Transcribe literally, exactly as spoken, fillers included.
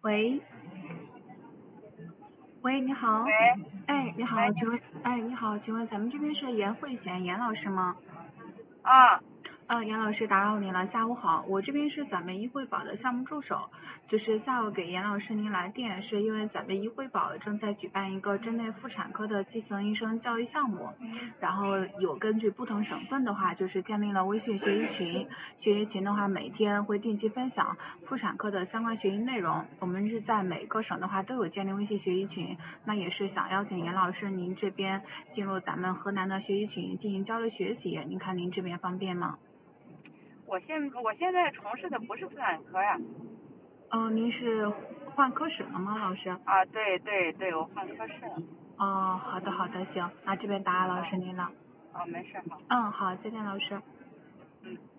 喂，喂，你好， 喂， 哎，你好， 喂， 请问，哎，你好，请问咱们这边是严慧贤严老师吗？ 啊， 呃，严老师打扰您了，下午好，我这边是咱们医惠宝的项目助手，就是下午给严老师您来电，是因为咱们医惠宝正在举办一个针对妇产科的基层医生教育项目，然后有根据不同省份的话，就是建立了微信学习群，学习群的话每天会定期分享妇产科的相关学习内容，我们是在每个省的话都有建立微信学习群，那也是想邀请严老师您这边进入咱们河南的学习群进行交流学习，您看您这边方便吗？ 我现我现在从事的不是妇产科呀。 呃，您是换科室了吗，老师？ 啊，对对对，我换科室了。 哦，好的好的，行，那这边打扰老师您了。 啊，没事，好。 嗯，好，再见，老师。 嗯。